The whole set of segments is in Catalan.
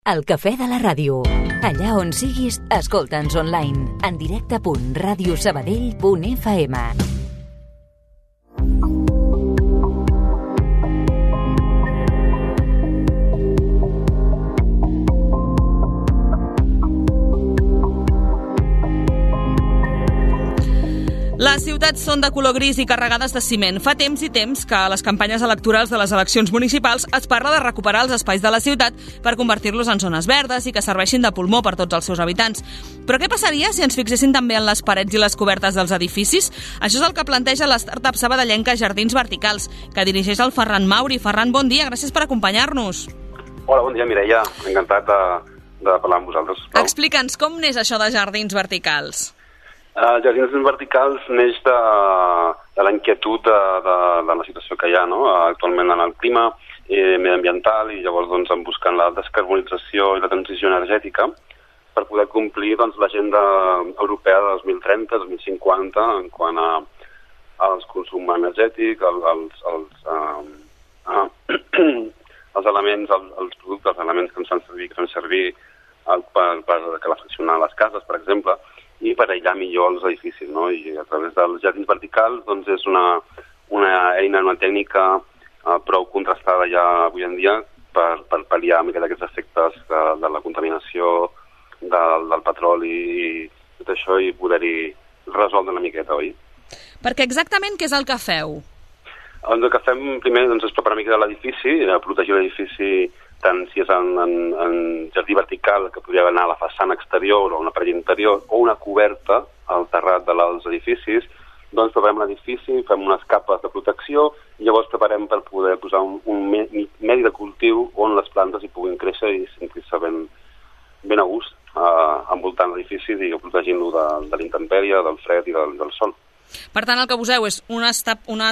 El cafè de la ràdio. Allà on siguis, escolta'ns online. En directe.radiosabadell.fm. Les ciutats són de color gris i carregades de ciment. Fa temps i temps que a les campanyes electorals de les eleccions municipals es parla de recuperar els espais de la ciutat per convertir-los en zones verdes i que serveixin de pulmó per tots els seus habitants. Però què passaria si ens fixessin també en les parets i les cobertes dels edificis? Això és el que planteja l'startup sabadellenca Jardins Verticals, que dirigeix el Ferran Mauri. Ferran, bon dia, gràcies per acompanyar-nos. Hola, bon dia, Mireia. Encantat de parlar amb vosaltres. Explica'ns com neix això de Jardins Verticals. Jardins Verticals neix de la inquietud de la situació que hi ha, no? Actualment en el clima mediambiental, i llavors doncs, buscant la descarbonització i la transició energètica per poder complir doncs, l'agenda europea de 2030-2050 en quant als consum energètic, els elements, els productes, els elements que ens fan servir per calefaccionar les cases, per exemple, i per aïllar millor els edificis, no? I a través dels jardins verticals doncs és una eina, una tècnica prou contrastada ja avui en dia per pal·liar una mica d'aquests efectes de la contaminació del petroli i tot això, i poder-hi resoldre una miqueta, oi? Perquè exactament què és el que feu? El que fem primer doncs, és preparar una mica l'edifici, protegir l'edifici tant si és en jardí vertical, que podria anar a la façana exterior o una paret interior, o una coberta al terrat dels edificis, doncs preparem l'edifici, fem unes capes de protecció i llavors preparem per poder posar un medi de cultiu on les plantes hi puguin créixer i sentir-se ben a gust envoltant l'edifici i protegint-lo de l'intempèrie, del fred i del sol. Per tant, el que poseu és unes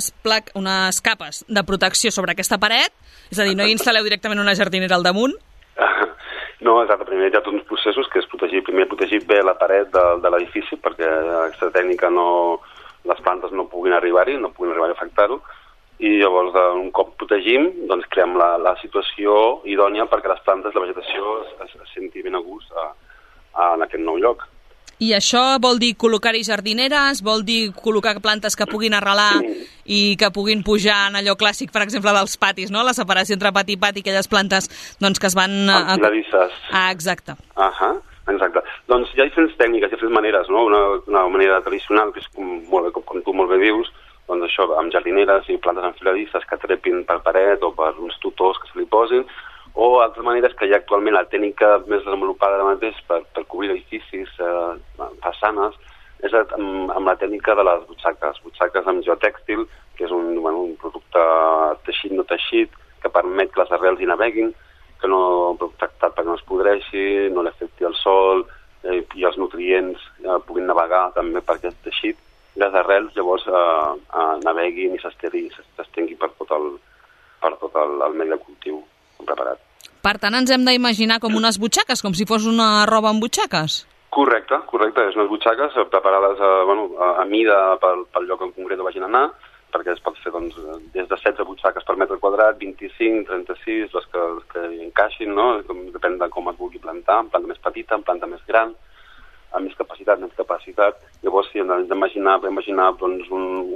capes de protecció sobre aquesta paret, és a dir, no hi instal·leu directament una jardinera al damunt? No, exacte. Primer hi ha tots uns processos, que és protegir bé la paret de l'edifici, perquè aquesta tècnica les plantes no puguin arribar-hi, no puguin arribar a afectar-ho, i llavors un cop protegim, doncs creem la situació idònia perquè les plantes, la vegetació es senti ben a gust en aquest nou lloc. I això vol dir col·locar-hi jardineres, vol dir col·locar plantes que puguin arrelar i que puguin pujar en allò clàssic, per exemple, dels patis, no? La separació entre pati i pati, aquelles plantes doncs, que es van... Enfiladisses. Exacte. Exacte. Doncs hi ha diferents tècniques, diferents maneres, no? Una manera tradicional, que és com tu molt bé dius, doncs això, amb jardineres i plantes enfiladisses que trepin per paret o per uns tutors que se li posin, o altres maneres que hi ha actualment la tècnica més desenvolupada ara mateix per cobrir edificis, façanes, és amb la tècnica de les butxaques amb geotèxtil, que és un producte teixit no teixit, que permet que les arrels hi naveguin, que no tractat perquè no es podreixi, no li afecti el sol, i els nutrients puguin navegar també per aquest teixit, i les arrels llavors naveguin i s'estengui per tot el medi de cultiu preparat. Per tant, ens hem d'imaginar com unes butxaques, com si fos una roba amb butxaques? Correcte. És unes butxaques preparades a mida pel lloc en concret on vagin a anar, perquè es pot fer des de 16 butxaques per metre quadrat, 25, 36, les que encaixin, no? Depèn de com es vulgui plantar, en planta més petita, en planta més gran, amb més capacitat, menys capacitat. Llavors, sí, hem d'imaginar doncs,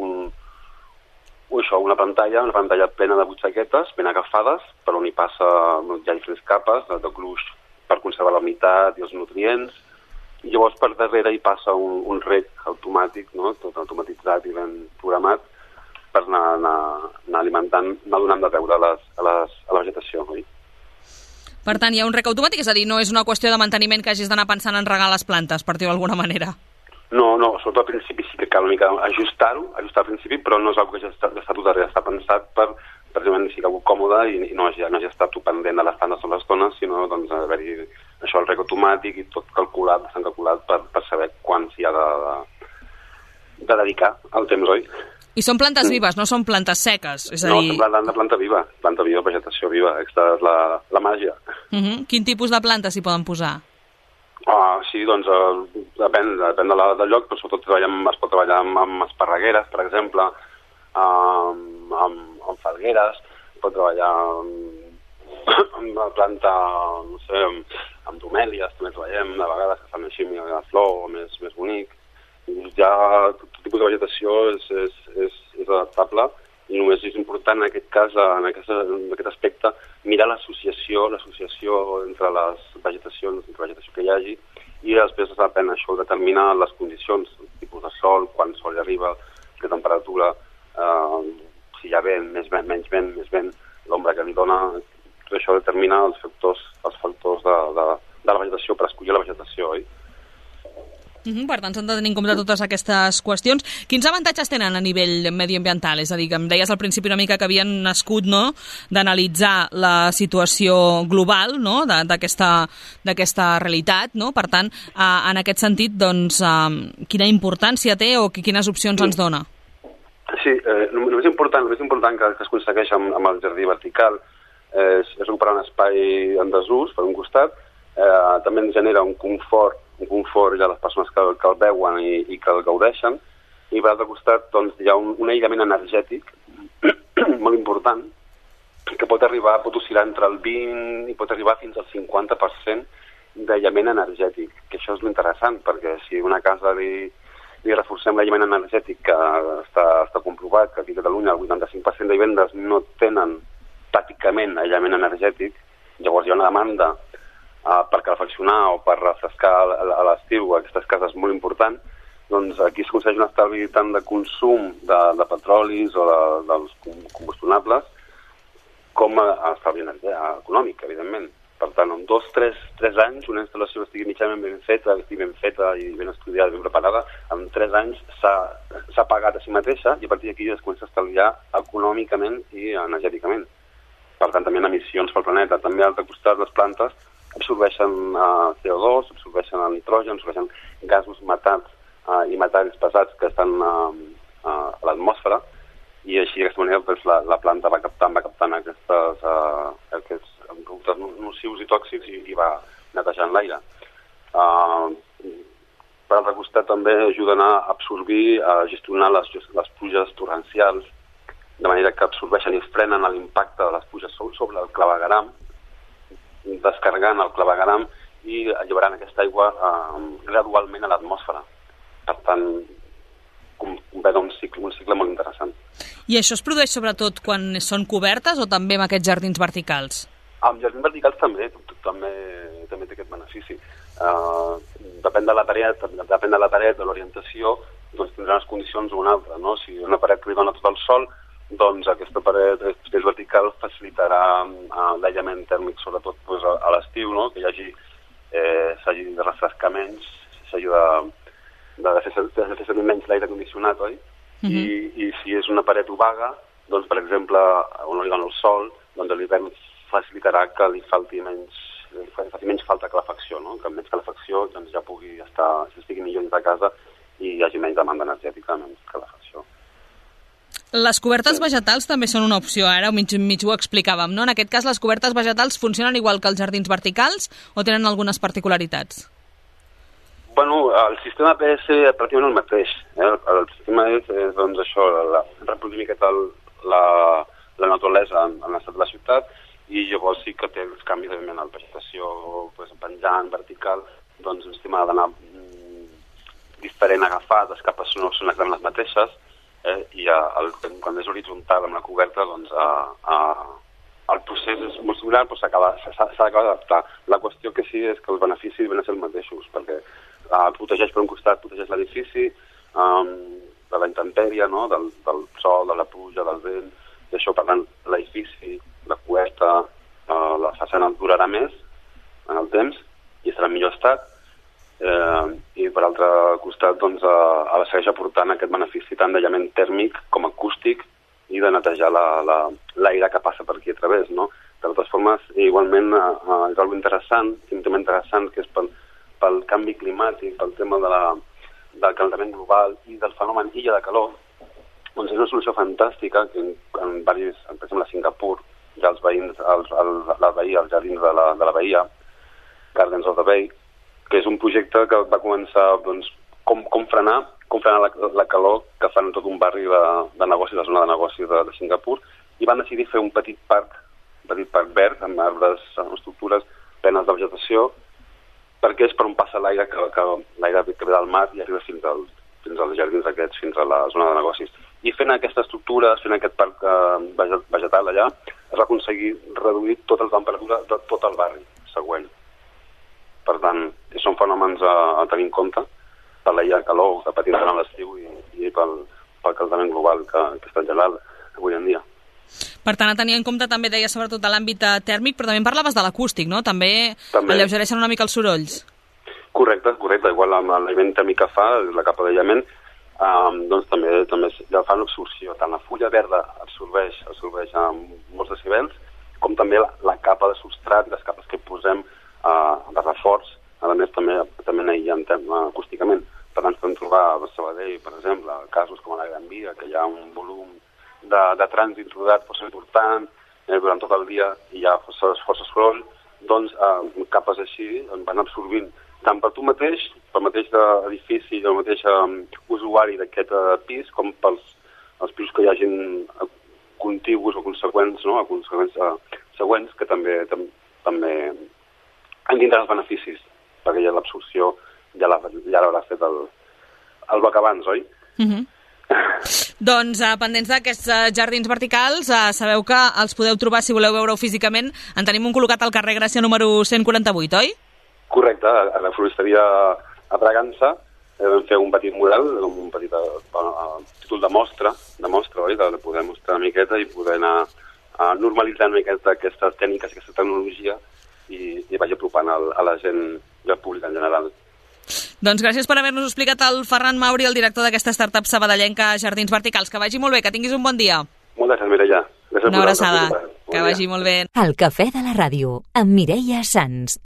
una pantalla plena de butxaquetes ben agafades, per on hi passa, hi ha diferents capes de gruix per conservar la humitat i els nutrients, i llavors per darrere hi passa un reg automàtic, no? Tot automatitzat i ben programat per anar alimentant, anar donant de beure a la vegetació. Oi? Per tant, hi ha un reg automàtic, és a dir, no és una qüestió de manteniment que hagis d'anar pensant en regar les plantes, per dir-ho d'alguna manera. No, sobretot al principi sí que cal una mica ajustar-ho al principi, però no és una cosa que ja està tot darrere, està pensat per precisament sigui algú còmode i no hagi estat pendent de les plantes o les dones, sinó doncs haver-hi això, el reg automàtic i tot calculat, bastant calculat per saber quan s'hi ha de dedicar el temps, oi? I són plantes vives, no són plantes seques? És a dir... No, estem parlant de planta viva, vegetació viva, aquesta és la màgia. Quin tipus de plantes s'hi poden posar? Sí, doncs depèn del lloc, però sobretot es pot treballar amb esparregueres, per exemple, amb falgueres, es pot treballar amb planta, no sé, amb bromèlies, també treballem, de vegades que fan així de flor o més bonic. Ja tot tipus de vegetació és adaptable i només és important en aquest cas, en aquest aspecte, mirar l'associació entre les vegetacions, entre la vegetació que hi hagi, i després depèn això, determinar les condicions, el tipus de sol, quan sol hi arriba, de temperatura, si hi ha vent, menys vent, l'ombra que li dona, tot això determina els factors de la vegetació per escollir la vegetació, oi? Per tant, s'han de tenir en compte totes aquestes qüestions. Quins avantatges tenen a nivell mediambiental? És a dir, que em deies al principi una mica que havien nascut, no?, d'analitzar la situació global, no?, d'aquesta realitat, no? Per tant, en aquest sentit, doncs, quina importància té o quines opcions ens dona? Sí, el més important que es aconsegueix amb el jardí vertical és recuperar un espai en desús, per un costat, també ens genera un confort ja a les persones que el veuen i que el gaudeixen, i per l'altre costat doncs, hi ha un aïllament energètic molt important que pot oscil·lar entre el 20 i pot arribar fins al 50% d'aïllament energètic, que això és l'interessant, perquè si una casa li reforcem l'aïllament energètic, que està comprovat que aquí a Catalunya el 85% de vivendes no tenen pràcticament aïllament energètic, llavors hi ha una demanda per calefaccionar o per refrescar a l'estiu aquestes cases molt important, doncs aquí s'aconsegueix un estalvi tant de consum de petrolis o dels combustibles com estalvi econòmic, evidentment. Per tant, en 2-3 anys, una instal·lació que estigui mitjanament ben feta i ben estudiada, ben preparada, en 3 anys s'ha pagat a si mateixa i a partir d'aquí es comença a estalviar econòmicament i energèticament. Per tant, també en emissions pel planeta. També al costat les plantes absorbeixen CO2, absorbeixen el nitrogen, absorbeixen gasos matats i metalls pesats que estan a l'atmosfera, i així d'aquesta manera doncs, la planta va captant aquests productes nocius i tòxics i va netejant l'aire. Per altre costat també ajuden a absorbir, a gestionar les pluges torrencials, de manera que absorbeixen i frenen l'impacte de les pluges sobre el clavegueram, descarregant el clavegueram i alliberant aquesta aigua gradualment a l'atmosfera. Per tant, ve d'un cicle molt interessant. I això es produeix sobretot quan són cobertes o també amb aquests jardins verticals? Amb jardins verticals també té aquest benefici. Depèn de la paret, de l'orientació, doncs tindrà unes condicions o una altra, no? Si una paret li dona tot el sol, doncs aquesta paret vertical facilitarà l'aïllament tèrmic, sobretot doncs, a l'estiu, no? Que s'hagi de refrescar menys, s'hagi de fer servir menys l'aire condicionat, oi? I si és una paret obaga, doncs, per exemple, on no li dona el sol, doncs l'hivern facilitarà que li faci menys falta calefacció, no? Que amb menys calefacció doncs, ja pugui estigui millor dins de casa i hi hagi menys demanda energètica, menys calefacció. Les cobertes vegetals també són una opció, ara mig ho explicàvem, no? En aquest cas, les cobertes vegetals funcionen igual que els jardins verticals o tenen algunes particularitats? Bueno, el sistema PS és pràcticament el mateix. El sistema és doncs, això, reproduir la naturalesa en l'estat de la ciutat, i llavors sí que té els canvis, evidentment, a la vegetació penjant, vertical, doncs el sistema ha d'anar diferent agafat, les capes no són exactament les mateixes, i quan és horitzontal amb la coberta, doncs el procés és molt similar, però s'ha d'acabar d'adaptar. La qüestió que sí és que els beneficis van ser els mateixos, perquè protegeix per un costat, protegeix l'edifici de la intempèrie, no? Del sol, de la pluja, del vent, i això, per tant, l'edifici, la coberta, la façana durarà més en el temps i estarà en millor estat, i per altre costat doncs, segueix aportant aquest benefici tant d'aïllament tèrmic com acústic i de netejar l'aire que passa per aquí a través, no? De totes formes, igualment és algo interessant, un tema interessant, que és pel canvi climàtic, pel tema del calentament global i del fenomen illa de calor, doncs és una solució fantàstica que en varis, per exemple a Singapur, hi ha els veïns, els jardins de la Bahia, Gardens of the Bay, que és un projecte que va començar doncs, com frenar la calor que fan tot un barri de negoci, la zona de negoci de Singapur, i van decidir fer un petit parc petit parc verd, amb arbres, amb estructures plenes de vegetació, perquè és per on passa l'aire, que l'aire que ve del mar i arriba fins als jardins aquests, fins a la zona de negocis. I fent aquesta estructura, fent aquest parc vegetal allà, es va aconseguir reduir tota la temperatura de tot el barri següent. Per tant, són fenòmens a tenir en compte per la calor que patim durant l'estiu i pel calentament global que està gelat avui en dia. Per tant, a tenir en compte també deia sobretot de l'àmbit tèrmic, però també parlaves de l'acústic, no? També alleugereixen una mica els sorolls. Correcte. Igual amb l'aïllament tèrmic que fa, la capa d'aïllament, doncs també ja fa una absorció. Tant la fulla verda absorbeix molts decibels, com també la capa de substrat, les capes que posem de reforç, a més també n'aïllen acústicament. Per tant, podem trobar a Sabadell, per exemple, casos com a la Gran Via, que hi ha un volum de trànsit rodat força important durant tot el dia i hi ha força soroll, doncs capes així van absorbint tant per tu mateix, pel mateix edifici, el mateix usuari d'aquest pis, com pels pisos que hi hagin contigus o conseqüents, no? Següents, que també en tindran els beneficis, perquè ja l'absorció ja l'haurà fet el boc abans, oi? Doncs pendents d'aquests jardins verticals, sabeu que els podeu trobar, si voleu veure-ho físicament, en tenim un col·locat al carrer Gràcia número 148, oi? Correcte, a la floristeria a Bragança vam fer un petit mural, un petit títol de mostra, oi? De poder mostrar una miqueta i poder anar normalitzant una miqueta aquestes tècniques, aquesta tecnologia i vagi apropant a la gent i al públic en general. Doncs gràcies per haver-nos explicat el Ferran Mauri, el director d'aquesta startup sabadellenca Jardins Verticals. Que vagi molt bé, que tinguis un bon dia. Moltes gràcies, Mireia. Una abraçada. Que vagi molt bé. El Cafè de la Ràdio, amb Mireia Sans.